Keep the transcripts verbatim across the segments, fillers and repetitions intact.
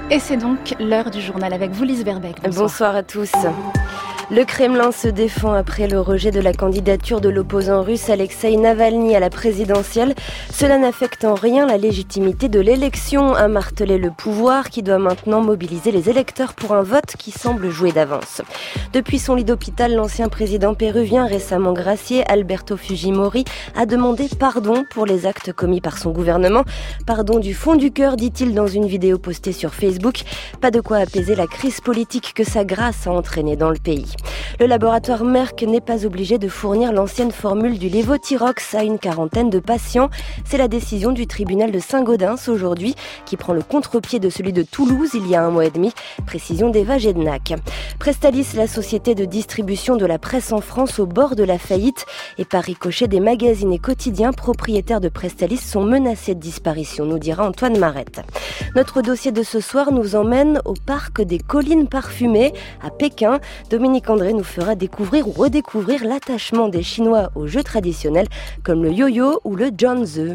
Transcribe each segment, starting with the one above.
Et c'est donc l'heure du journal avec vous, Lise Verbeek. Bonsoir. Bonsoir à tous. Le Kremlin se défend après le rejet de la candidature de l'opposant russe Alexeï Navalny à la présidentielle. Cela n'affecte en rien la légitimité de l'élection, a martelé le pouvoir qui doit maintenant mobiliser les électeurs pour un vote qui semble joué d'avance. Depuis son lit d'hôpital, l'ancien président péruvien récemment gracié, Alberto Fujimori, a demandé pardon pour les actes commis par son gouvernement. Pardon du fond du cœur, dit-il dans une vidéo postée sur Facebook. Pas de quoi apaiser la crise politique que sa grâce a entraînée dans le pays. Le laboratoire Merck n'est pas obligé de fournir l'ancienne formule du Levothyrox à une quarantaine de patients. C'est la décision du tribunal de Saint-Gaudens aujourd'hui qui prend le contre-pied de celui de Toulouse il y a un mois et demi. Précision d'Eva Gednac. Prestalis, la société de distribution de la presse en France au bord de la faillite, et par ricochet des magazines et quotidiens propriétaires de Prestalis sont menacés de disparition, nous dira Antoine Marette. Notre dossier de ce soir nous emmène au parc des Collines Parfumées à Pékin. Dominique André nous fera découvrir ou redécouvrir l'attachement des Chinois aux jeux traditionnels comme le yo-yo ou le Zhangzi.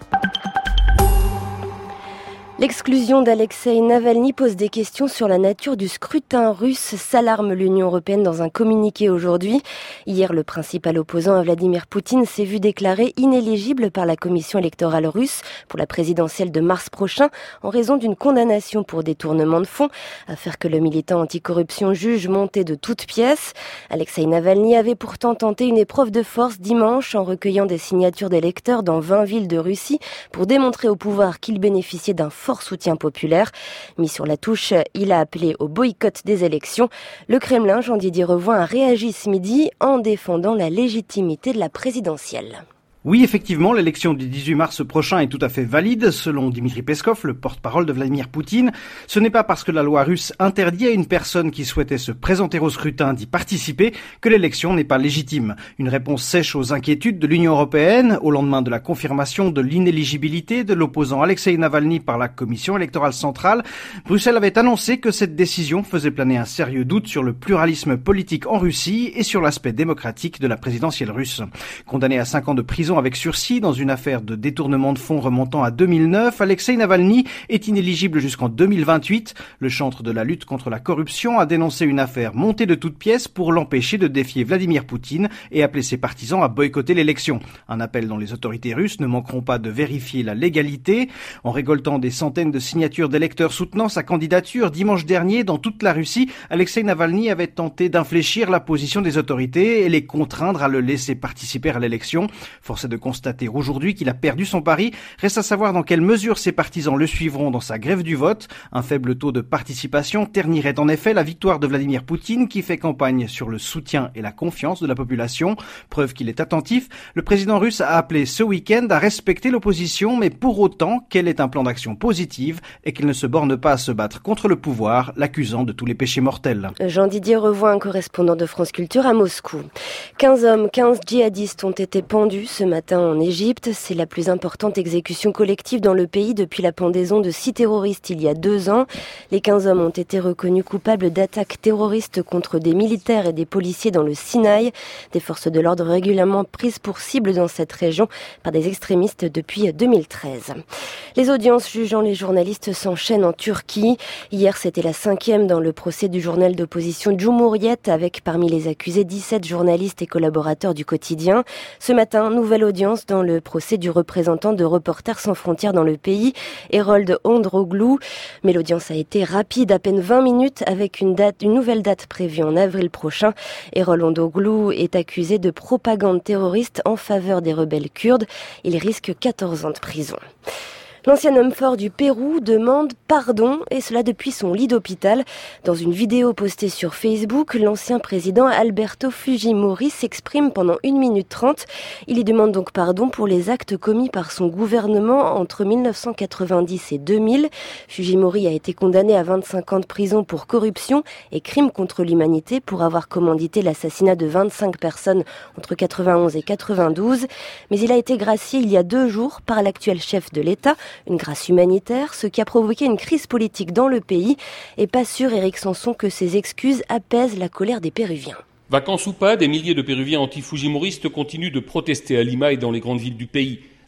L'exclusion d'Alexeï Navalny pose des questions sur la nature du scrutin russe, s'alarme l'Union européenne dans un communiqué aujourd'hui. Hier, le principal opposant à Vladimir Poutine s'est vu déclaré inéligible par la commission électorale russe pour la présidentielle de mars prochain en raison d'une condamnation pour détournement de fonds, affaire que le militant anticorruption juge montée de toutes pièces. Alexeï Navalny avait pourtant tenté une épreuve de force dimanche en recueillant des signatures d'électeurs dans vingt villes de Russie pour démontrer au pouvoir qu'il bénéficiait d'un fort soutien populaire. Mis sur la touche, il a appelé au boycott des élections. Le Kremlin, Jean-Didier Revoin, a réagi ce midi en défendant la légitimité de la présidentielle. Oui, effectivement, l'élection du dix-huit mars prochain est tout à fait valide, selon Dmitri Peskov, le porte-parole de Vladimir Poutine. Ce n'est pas parce que la loi russe interdit à une personne qui souhaitait se présenter au scrutin d'y participer que l'élection n'est pas légitime. Une réponse sèche aux inquiétudes de l'Union européenne, au lendemain de la confirmation de l'inéligibilité de l'opposant Alexeï Navalny par la Commission électorale centrale. Bruxelles avait annoncé que cette décision faisait planer un sérieux doute sur le pluralisme politique en Russie et sur l'aspect démocratique de la présidentielle russe. Condamné à cinq ans de prison avec sursis dans une affaire de détournement de fonds remontant à deux mille neuf, Alexeï Navalny est inéligible jusqu'en deux mille vingt-huit. Le chantre de la lutte contre la corruption a dénoncé une affaire montée de toutes pièces pour l'empêcher de défier Vladimir Poutine et appelé ses partisans à boycotter l'élection. Un appel dont les autorités russes ne manqueront pas de vérifier la légalité. En récoltant des centaines de signatures d'électeurs soutenant sa candidature dimanche dernier dans toute la Russie, Alexeï Navalny avait tenté d'infléchir la position des autorités et les contraindre à le laisser participer à l'élection. Force est de constater aujourd'hui qu'il a perdu son pari. Reste à savoir dans quelle mesure ses partisans le suivront dans sa grève du vote. Un faible taux de participation ternirait en effet la victoire de Vladimir Poutine qui fait campagne sur le soutien et la confiance de la population. Preuve qu'il est attentif, le président russe a appelé ce week-end à respecter l'opposition, mais pour autant qu'elle ait un plan d'action positif et qu'il ne se borne pas à se battre contre le pouvoir, l'accusant de tous les péchés mortels. Jean-Didier Revoin, un correspondant de France Culture à Moscou. quinze hommes, quinze djihadistes ont été pendus ce matin en Égypte. C'est la plus importante exécution collective dans le pays depuis la pendaison de six terroristes il y a deux ans. Les quinze hommes ont été reconnus coupables d'attaques terroristes contre des militaires et des policiers dans le Sinaï. Des forces de l'ordre régulièrement prises pour cible dans cette région par des extrémistes depuis deux mille treize. Les audiences jugeant les journalistes s'enchaînent en Turquie. Hier, c'était la cinquième dans le procès du journal d'opposition Cumhuriyet avec parmi les accusés dix-sept journalistes et collaborateurs du quotidien. Ce matin, nouvelle audience dans le procès du représentant de Reporters sans frontières dans le pays, Herold Ondroğlu. Mais l'audience a été rapide, à peine vingt minutes, avec une date, une nouvelle date prévue en avril prochain. Herold Ondroğlu est accusé de propagande terroriste en faveur des rebelles kurdes. Il risque quatorze ans de prison. L'ancien homme fort du Pérou demande pardon, et cela depuis son lit d'hôpital. Dans une vidéo postée sur Facebook, l'ancien président Alberto Fujimori s'exprime pendant une minute trente. Il y demande donc pardon pour les actes commis par son gouvernement entre mille neuf cent quatre-vingt-dix et deux mille. Fujimori a été condamné à vingt-cinq ans de prison pour corruption et crimes contre l'humanité pour avoir commandité l'assassinat de vingt-cinq personnes entre quatre-vingt-onze et quatre-vingt-douze. Mais il a été gracié il y a deux jours par l'actuel chef de l'État, une grâce humanitaire, ce qui a provoqué une crise politique dans le pays. Et pas sûr, Éric Sanson, que ces excuses apaisent la colère des Péruviens. Vacances ou pas, des milliers de Péruviens anti-fujimoristes continuent de protester à Lima et dans les grandes villes du pays.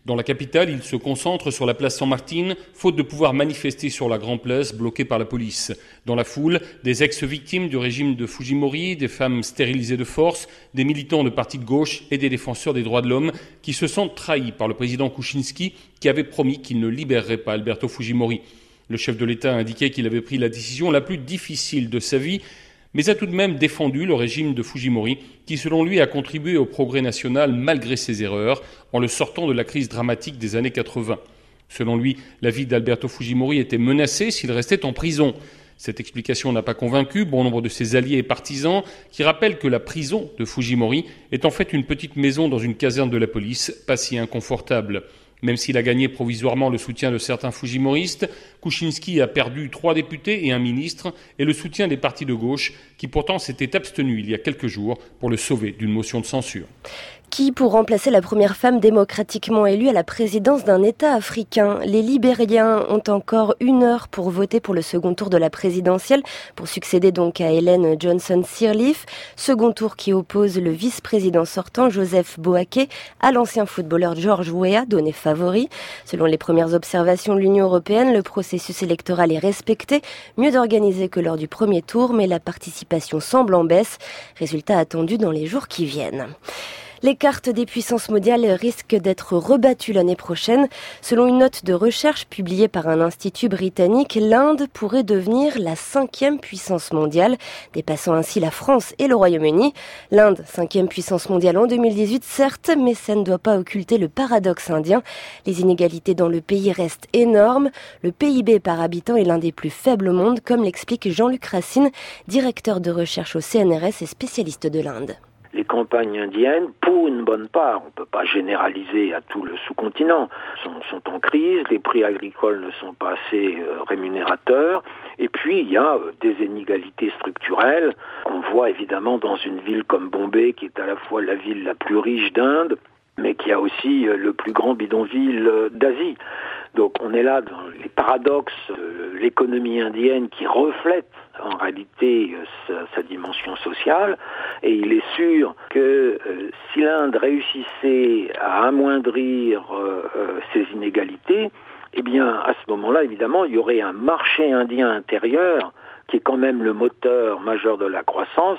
Dans la capitale, ils se concentrent sur la place San-Martín, faute de pouvoir manifester sur la Grande Place, bloquée par la police. Dans la foule, des ex-victimes du régime de Fujimori, des femmes stérilisées de force, des militants de partis de gauche et des défenseurs des droits de l'homme qui se sentent trahis par le président Kuczynski qui avait promis qu'il ne libérerait pas Alberto Fujimori. Le chef de l'État a indiqué qu'il avait pris la décision la plus difficile de sa vie, mais a tout de même défendu le régime de Fujimori, qui selon lui a contribué au progrès national malgré ses erreurs, en le sortant de la crise dramatique des années quatre-vingt. Selon lui, la vie d'Alberto Fujimori était menacée s'il restait en prison. Cette explication n'a pas convaincu bon nombre de ses alliés et partisans, qui rappellent que la prison de Fujimori est en fait une petite maison dans une caserne de la police, pas si inconfortable. Même s'il a gagné provisoirement le soutien de certains fujimoristes, Kuczynski a perdu trois députés et un ministre et le soutien des partis de gauche qui pourtant s'étaient abstenus il y a quelques jours pour le sauver d'une motion de censure. Qui pour remplacer la première femme démocratiquement élue à la présidence d'un État africain? Les Libériens ont encore une heure pour voter pour le second tour de la présidentielle, pour succéder donc à Ellen Johnson Sirleaf. Second tour qui oppose le vice-président sortant Joseph Boaké à l'ancien footballeur George Weah, donné favori. Selon les premières observations de l'Union européenne, le processus électoral est respecté, mieux organisé que lors du premier tour, mais la participation semble en baisse. Résultat attendu dans les jours qui viennent. Les cartes des puissances mondiales risquent d'être rebattues l'année prochaine. Selon une note de recherche publiée par un institut britannique, l'Inde pourrait devenir la cinquième puissance mondiale, dépassant ainsi la France et le Royaume-Uni. L'Inde, cinquième puissance mondiale en deux mille dix-huit, certes, mais ça ne doit pas occulter le paradoxe indien. Les inégalités dans le pays restent énormes. Le P I B par habitant est l'un des plus faibles au monde, comme l'explique Jean-Luc Racine, directeur de recherche au C N R S et spécialiste de l'Inde. Les campagnes indiennes, pour une bonne part, on ne peut pas généraliser à tout le sous-continent, sont, sont en crise, les prix agricoles ne sont pas assez euh, rémunérateurs, et puis il y a euh, des inégalités structurelles qu'on voit évidemment dans une ville comme Bombay, qui est à la fois la ville la plus riche d'Inde, mais qui a aussi euh, le plus grand bidonville euh, d'Asie. Donc on est là dans les paradoxes de l'économie indienne qui reflète en réalité sa, sa dimension sociale, et il est sûr que euh, si l'Inde réussissait à amoindrir euh, euh, ces inégalités, eh bien à ce moment-là, évidemment, il y aurait un marché indien intérieur qui est quand même le moteur majeur de la croissance,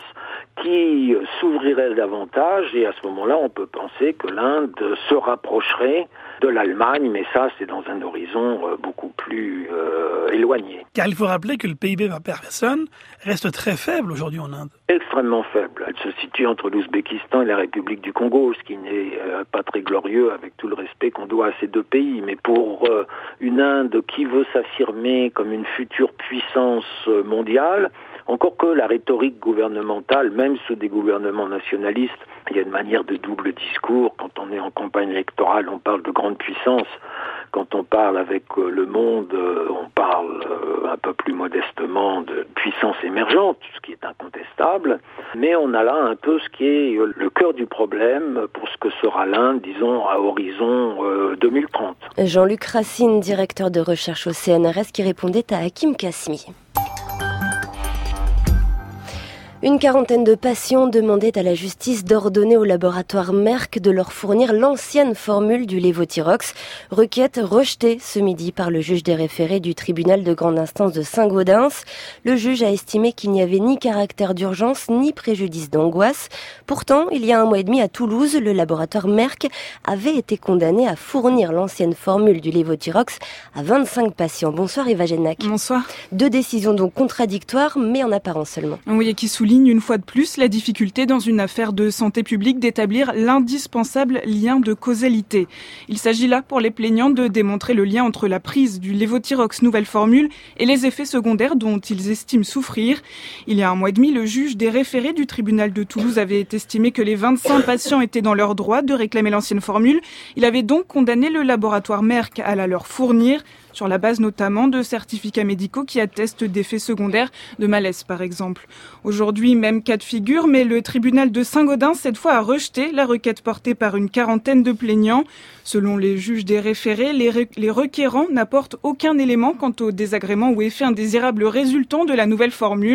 qui s'ouvrirait davantage, et à ce moment-là, on peut penser que l'Inde se rapprocherait de l'Allemagne, mais ça, c'est dans un horizon beaucoup plus euh, éloigné. Car il faut rappeler que le P I B par personne reste très faible aujourd'hui en Inde. Extrêmement faible. Elle se situe entre l'Ouzbékistan et la République du Congo, ce qui n'est euh, pas très glorieux avec tout le respect qu'on doit à ces deux pays. Mais pour euh, une Inde qui veut s'affirmer comme une future puissance mondiale, encore que la rhétorique gouvernementale, même sous des gouvernements nationalistes, il y a une manière de double discours. Quand on est en campagne électorale, on parle de grande puissance. Quand on parle avec le monde, on parle un peu plus modestement de puissance émergente, ce qui est incontestable. Mais on a là un peu ce qui est le cœur du problème pour ce que sera l'Inde, disons, à horizon deux mille trente. Jean-Luc Racine, directeur de recherche au C N R S, qui répondait à Hakim Kasmi. Une quarantaine de patients demandaient à la justice d'ordonner au laboratoire Merck de leur fournir l'ancienne formule du Levothyrox, requête rejetée ce midi par le juge des référés du tribunal de grande instance de Saint-Gaudens. Le juge a estimé qu'il n'y avait ni caractère d'urgence ni préjudice d'angoisse. Pourtant, il y a un mois et demi à Toulouse, le laboratoire Merck avait été condamné à fournir l'ancienne formule du Levothyrox à vingt-cinq patients. Bonsoir Eva Genac. Bonsoir. Deux décisions donc contradictoires, mais en apparence seulement. Oui, et qui soulignent une fois de plus la difficulté dans une affaire de santé publique d'établir l'indispensable lien de causalité. Il s'agit là pour les plaignants de démontrer le lien entre la prise du Levothyrox nouvelle formule et les effets secondaires dont ils estiment souffrir. Il y a un mois et demi, le juge des référés du tribunal de Toulouse avait estimé que les vingt-cinq patients étaient dans leur droit de réclamer l'ancienne formule. Il avait donc condamné le laboratoire Merck à la leur fournir, sur la base notamment de certificats médicaux qui attestent d'effets secondaires, de malaise par exemple. Aujourd'hui, même cas de figure, mais le tribunal de Saint-Gaudens, cette fois, a rejeté la requête portée par une quarantaine de plaignants. Selon les juges des référés, les, re- les requérants n'apportent aucun élément quant au désagrément ou effet indésirable résultant de la nouvelle formule.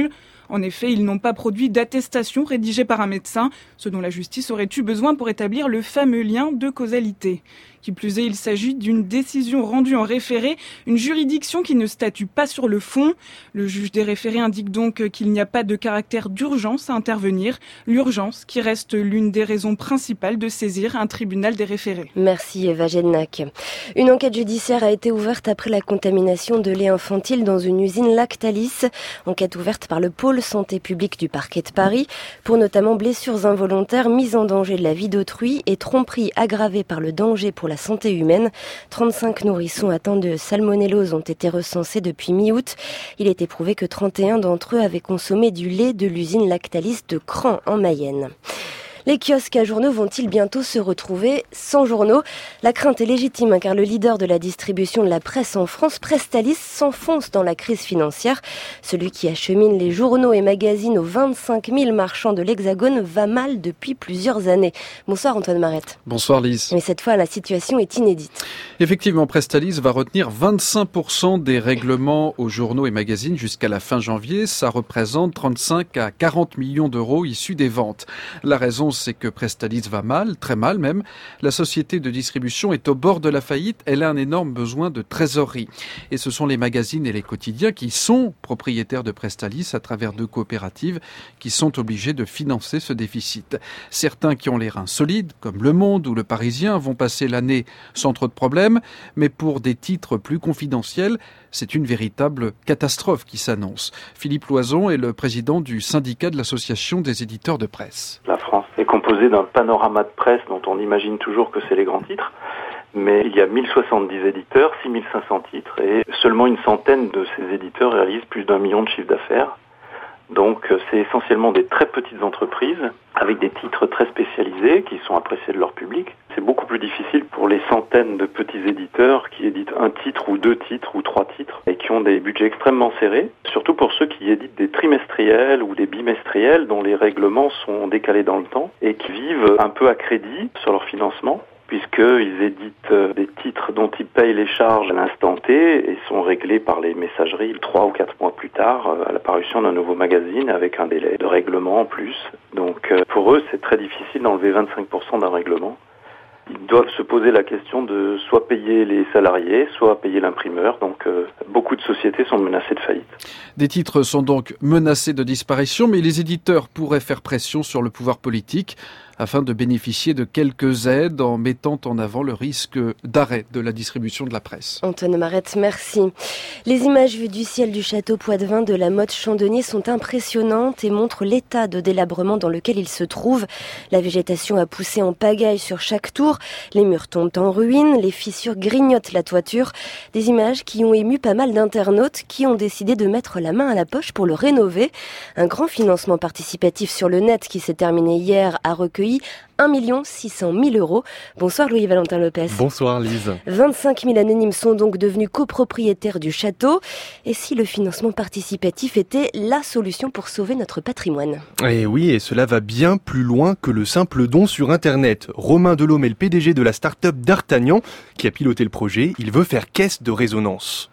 En effet, ils n'ont pas produit d'attestation rédigée par un médecin, ce dont la justice aurait eu besoin pour établir le fameux lien de causalité. Qui plus est, il s'agit d'une décision rendue en référé, une juridiction qui ne statue pas sur le fond. Le juge des référés indique donc qu'il n'y a pas de caractère d'urgence à intervenir. L'urgence qui reste l'une des raisons principales de saisir un tribunal des référés. Merci Eva Gednack. Une enquête judiciaire a été ouverte après la contamination de lait infantile dans une usine Lactalis. Enquête ouverte par le pôle santé publique du parquet de Paris pour notamment blessures involontaires, mise en danger de la vie d'autrui et tromperie aggravée par le danger pour la santé humaine. trente-cinq nourrissons atteints de salmonellose ont été recensés depuis mi-août. Il est prouvé que trente et un d'entre eux avaient consommé du lait de l'usine Lactalis de Cran en Mayenne. Les kiosques à journaux vont-ils bientôt se retrouver sans journaux ? La crainte est légitime car le leader de la distribution de la presse en France, Prestalis, s'enfonce dans la crise financière. Celui qui achemine les journaux et magazines aux vingt-cinq mille marchands de l'Hexagone va mal depuis plusieurs années. Bonsoir Antoine Marette. Bonsoir Lise. Mais cette fois, la situation est inédite. Effectivement, Prestalis va retenir vingt-cinq pour cent des règlements aux journaux et magazines jusqu'à la fin janvier. Ça représente trente-cinq à quarante millions d'euros issus des ventes. La raison, c'est que Prestalis va mal, très mal même. La société de distribution est au bord de la faillite. Elle a un énorme besoin de trésorerie. Et ce sont les magazines et les quotidiens qui sont propriétaires de Prestalis à travers deux coopératives qui sont obligés de financer ce déficit. Certains qui ont les reins solides, comme Le Monde ou Le Parisien, vont passer l'année sans trop de problèmes. Mais pour des titres plus confidentiels, c'est une véritable catastrophe qui s'annonce. Philippe Loison est le président du syndicat de l'association des éditeurs de presse. La France est composée d'un panorama de presse dont on imagine toujours que c'est les grands titres. Mais il y a mille soixante-dix éditeurs, six mille cinq cents titres, et seulement une centaine de ces éditeurs réalisent plus d'un million de chiffre d'affaires. Donc c'est essentiellement des très petites entreprises avec des titres très spécialisés qui sont appréciés de leur public. C'est beaucoup plus difficile pour les centaines de petits éditeurs qui éditent un titre ou deux titres ou trois titres et qui ont des budgets extrêmement serrés, surtout pour ceux qui éditent des trimestriels ou des bimestriels dont les règlements sont décalés dans le temps et qui vivent un peu à crédit sur leur financement, puisqu'ils éditent des titres dont ils payent les charges à l'instant T et sont réglés par les messageries trois ou quatre mois plus tard à l'apparition d'un nouveau magazine avec un délai de règlement en plus. Donc pour eux, c'est très difficile d'enlever vingt-cinq pour cent d'un règlement. Ils doivent se poser la question de soit payer les salariés, soit payer l'imprimeur. Donc euh, beaucoup de sociétés sont menacées de faillite. Des titres sont donc menacés de disparition, mais les éditeurs pourraient faire pression sur le pouvoir politique afin de bénéficier de quelques aides en mettant en avant le risque d'arrêt de la distribution de la presse. Antoine Marette, merci. Les images vues du ciel du château Poitevin de la Motte Chandonnier sont impressionnantes et montrent l'état de délabrement dans lequel il se trouve. La végétation a poussé en pagaille sur chaque tour, les murs tombent en ruine, les fissures grignotent la toiture. Des images qui ont ému pas mal d'internautes qui ont décidé de mettre la main à la poche pour le rénover. Un grand financement participatif sur le net qui s'est terminé hier a recueilli un million six cent mille euros. Bonsoir Louis-Valentin Lopez. Bonsoir Lise. vingt-cinq mille anonymes sont donc devenus copropriétaires du château. Et si le financement participatif était la solution pour sauver notre patrimoine ? Et oui, et cela va bien plus loin que le simple don sur Internet. Romain Delhomme est le P D G de la start-up d'Artagnan qui a piloté le projet. Il veut faire caisse de résonance.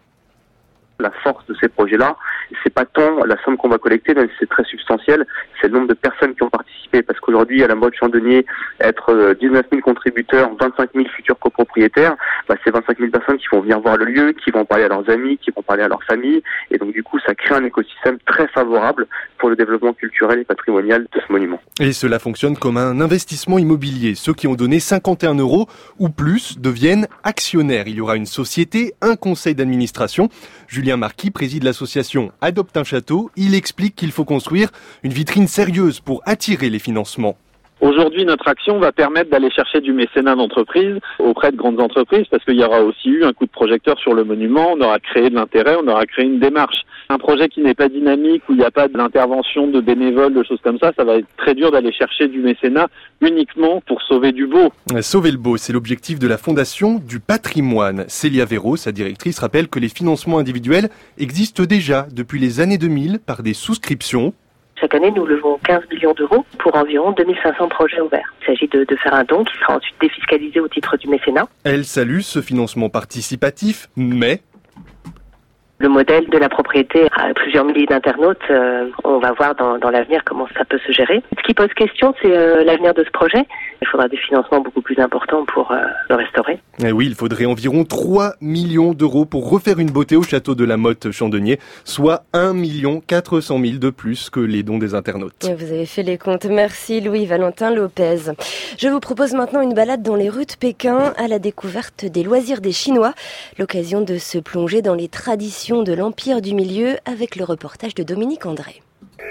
La force de ces projets-là, c'est pas tant la somme qu'on va collecter, même si c'est très substantiel, c'est le nombre de personnes qui ont participé. Parce qu'aujourd'hui, à la Motte Chandonnier, être dix-neuf mille contributeurs, vingt-cinq mille futurs copropriétaires, bah, c'est vingt-cinq mille personnes qui vont venir voir le lieu, qui vont parler à leurs amis, qui vont parler à leur famille. Et donc, du coup, ça crée un écosystème très favorable pour le développement culturel et patrimonial de ce monument. Et cela fonctionne comme un investissement immobilier. Ceux qui ont donné cinquante et un euros ou plus deviennent actionnaires. Il y aura une société, un conseil d'administration. Julien Marquis préside l'association Adopte un château. Il explique qu'il faut construire une vitrine sérieuse pour attirer les financements. Aujourd'hui, notre action va permettre d'aller chercher du mécénat d'entreprise auprès de grandes entreprises parce qu'il y aura aussi eu un coup de projecteur sur le monument, on aura créé de l'intérêt, on aura créé une démarche. Un projet qui n'est pas dynamique, où il n'y a pas d'intervention de bénévoles, de choses comme ça, ça va être très dur d'aller chercher du mécénat uniquement pour sauver du beau. Sauver le beau, c'est l'objectif de la Fondation du patrimoine. Célia Véraud, sa directrice, rappelle que les financements individuels existent déjà depuis les années deux mille par des souscriptions. Chaque année, nous levons quinze millions d'euros pour environ deux mille cinq cents projets ouverts. Il s'agit de, de faire un don qui sera ensuite défiscalisé au titre du mécénat. Elle salue ce financement participatif, mais... Le modèle de la propriété à plusieurs milliers d'internautes, euh, on va voir dans, dans l'avenir comment ça peut se gérer. Ce qui pose question, c'est euh, l'avenir de ce projet. Il faudra des financements beaucoup plus importants pour euh, le restaurer. Et oui, il faudrait environ trois millions d'euros pour refaire une beauté au château de la Motte-Chandonnier, soit un million quatre cent mille de plus que les dons des internautes. Et vous avez fait les comptes. Merci Louis-Valentin Lopez. Je vous propose maintenant une balade dans les rues de Pékin à la découverte des loisirs des Chinois. L'occasion de se plonger dans les traditions de l'Empire du Milieu avec le reportage de Dominique André.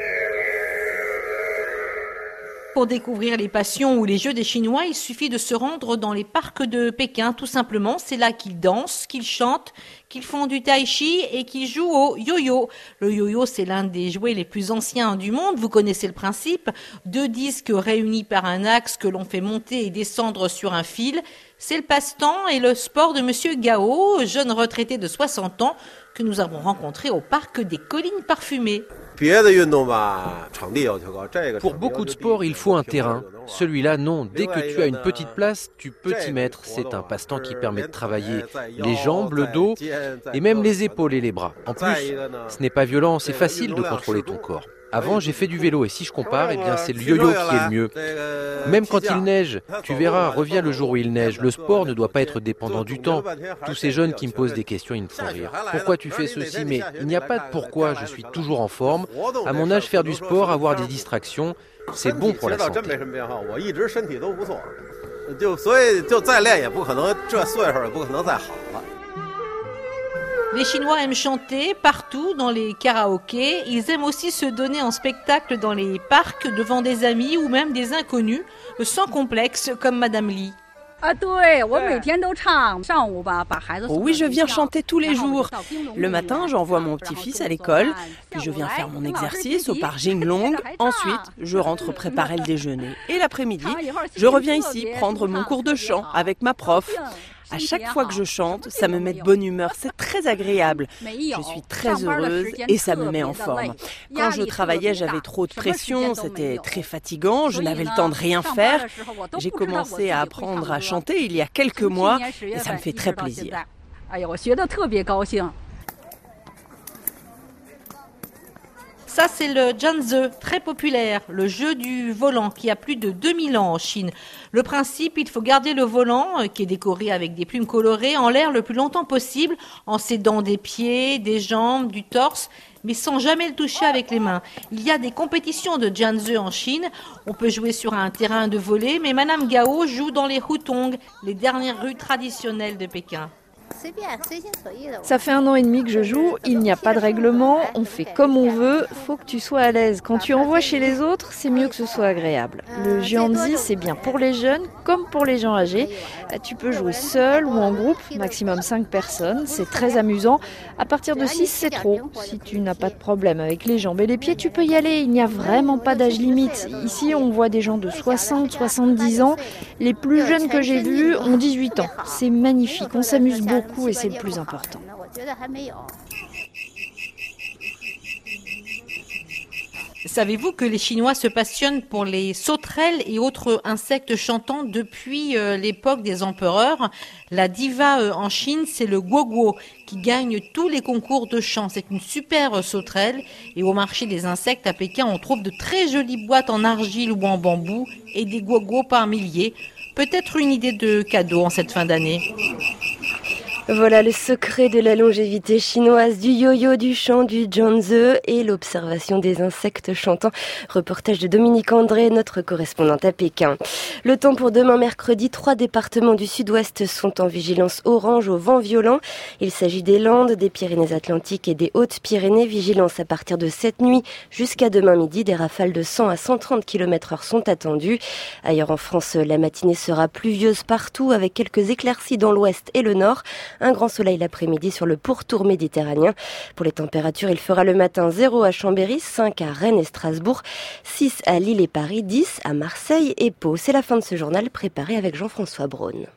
Pour découvrir les passions ou les jeux des Chinois, il suffit de se rendre dans les parcs de Pékin, tout simplement. C'est là qu'ils dansent, qu'ils chantent, qu'ils font du tai chi et qu'ils jouent au yo-yo. Le yo-yo, c'est l'un des jouets les plus anciens du monde. Vous connaissez le principe. Deux disques réunis par un axe que l'on fait monter et descendre sur un fil. C'est le passe-temps et le sport de Monsieur Gao, jeune retraité de soixante ans, que nous avons rencontré au parc des Collines Parfumées. Pour beaucoup de sports, il faut un terrain. Celui-là, non. Dès que tu as une petite place, tu peux t'y mettre. C'est un passe-temps qui permet de travailler les jambes, le dos et même les épaules et les bras. En plus, ce n'est pas violent, c'est facile de contrôler ton corps. Avant, j'ai fait du vélo et si je compare, eh bien, c'est le yo-yo qui est le mieux. Même quand il neige, tu verras, reviens le jour où il neige. Le sport ne doit pas être dépendant du temps. Tous ces jeunes qui me posent des questions, ils me font rire. Pourquoi tu fais ceci? Mais il n'y a pas de pourquoi, je suis toujours en forme. À mon âge, faire du sport, avoir des distractions, c'est bon pour la santé. Les Chinois aiment chanter partout dans les karaokés. Ils aiment aussi se donner en spectacle dans les parcs devant des amis ou même des inconnus, sans complexe comme Madame Li. Oh oui, je viens chanter tous les jours. Le matin, j'envoie mon petit-fils à l'école, puis je viens faire mon exercice au parc Jinglong. Ensuite, je rentre préparer le déjeuner. Et l'après-midi, je reviens ici prendre mon cours de chant avec ma prof. À chaque fois que je chante, ça me met de bonne humeur, c'est très agréable. Je suis très heureuse et ça me met en forme. Quand je travaillais, j'avais trop de pression, c'était très fatigant, je n'avais le temps de rien faire. J'ai commencé à apprendre à chanter il y a quelques mois et ça me fait très plaisir. Ça, c'est le Jianzi, très populaire, le jeu du volant qui a plus de deux mille ans en Chine. Le principe, il faut garder le volant, qui est décoré avec des plumes colorées, en l'air le plus longtemps possible, en s'aidant des pieds, des jambes, du torse, mais sans jamais le toucher avec les mains. Il y a des compétitions de Jianzi en Chine. On peut jouer sur un terrain de volley, mais Madame Gao joue dans les hutong, les dernières rues traditionnelles de Pékin. Ça fait un an et demi que je joue, il n'y a pas de règlement, on fait comme on veut, faut que tu sois à l'aise. Quand tu envoies chez les autres, c'est mieux que ce soit agréable. Le Jianzi, c'est bien pour les jeunes comme pour les gens âgés. Tu peux jouer seul ou en groupe, maximum cinq personnes, c'est très amusant. À partir de six, c'est trop. Si tu n'as pas de problème avec les jambes et les pieds, tu peux y aller, il n'y a vraiment pas d'âge limite. Ici, on voit des gens de soixante, soixante-dix ans. Les plus jeunes que j'ai vus ont dix-huit ans. C'est magnifique, on s'amuse beaucoup et c'est le plus important. Savez-vous que les Chinois se passionnent pour les sauterelles et autres insectes chantants depuis euh, l'époque des empereurs? La diva euh, en Chine, c'est le guoguo qui gagne tous les concours de chant. C'est une super sauterelle et au marché des insectes à Pékin, on trouve de très jolies boîtes en argile ou en bambou et des guoguos par milliers. Peut-être une idée de cadeau en cette fin d'année. Voilà le secret de la longévité chinoise, du yo-yo, du chant, du Jianzi et l'observation des insectes chantants. Reportage de Dominique André, notre correspondante à Pékin. Le temps pour demain mercredi, trois départements du sud-ouest sont en vigilance orange au vent violent. Il s'agit des Landes, des Pyrénées-Atlantiques et des Hautes-Pyrénées. Vigilance à partir de cette nuit jusqu'à demain midi. Des rafales de cent à cent trente kilomètres heure sont attendues. Ailleurs en France, la matinée sera pluvieuse partout avec quelques éclaircies dans l'ouest et le nord. Un grand soleil l'après-midi sur le pourtour méditerranéen. Pour les températures, il fera le matin zéro à Chambéry, cinq à Rennes et Strasbourg, six à Lille et Paris, dix à Marseille et Pau. C'est la fin de ce journal préparé avec Jean-François Braun.